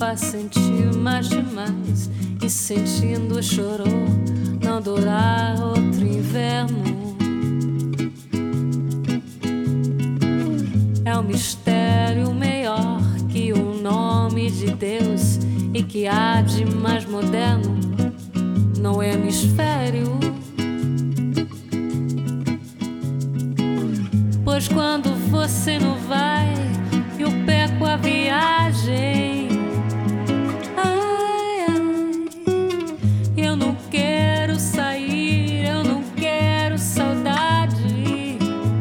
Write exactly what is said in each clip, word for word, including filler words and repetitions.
faz sentir mais demais. E sentindo chorou, não durar outro inverno. É um mistério maior que o nome de Deus, e que há de mais moderno no hemisfério. Pois quando você não vai, eu perco a viagem. Ai, ai, eu não quero sair, eu não quero saudade.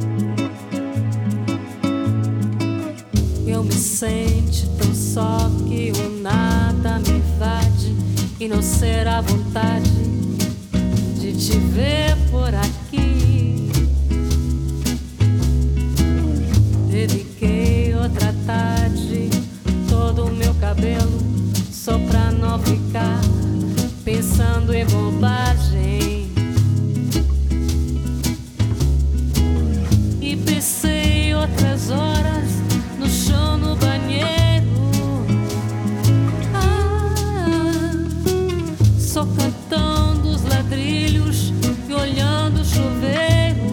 Eu me sente tão só que o nada me invade, e não será vontade de te ver por aqui. Dediquei outra tarde todo o meu cabelo só pra não ficar pensando em bobagem. E pensei outras horas no chão, no banheiro. Ah, só cantando os ladrilhos e olhando o chuveiro.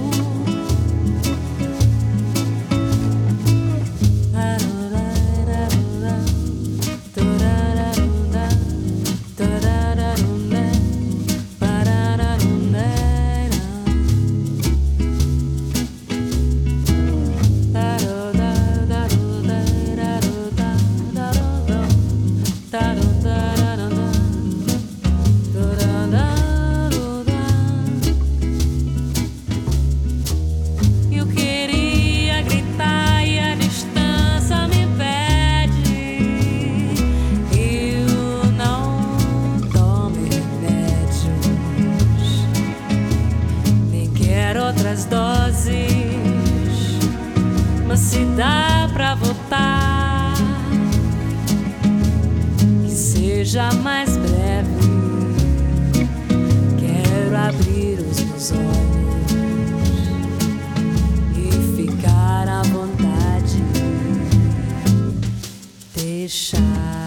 Outras doses, mas se dá pra voltar, que seja mais breve. Quero abrir os meus olhos e ficar à vontade, deixar.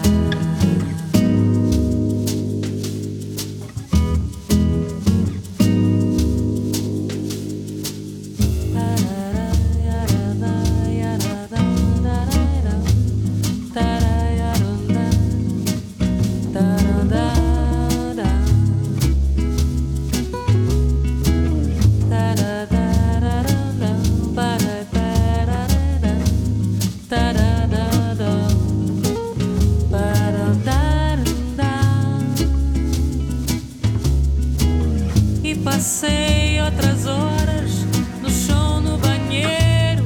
E passei outras horas no chão, no banheiro,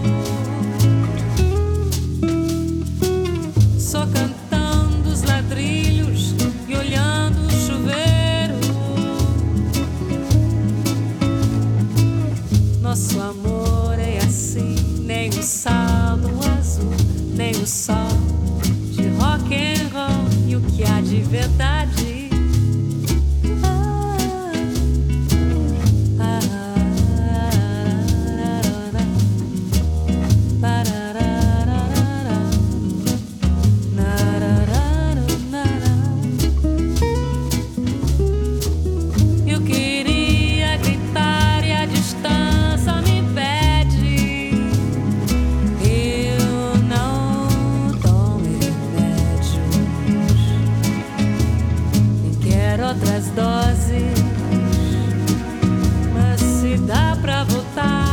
só cantando os ladrilhos e olhando o chuveiro. Nosso amor é assim, nem o sal do azul, nem o sol de rock and roll, e o que há de verdade. Outras doses, mas se dá pra voltar.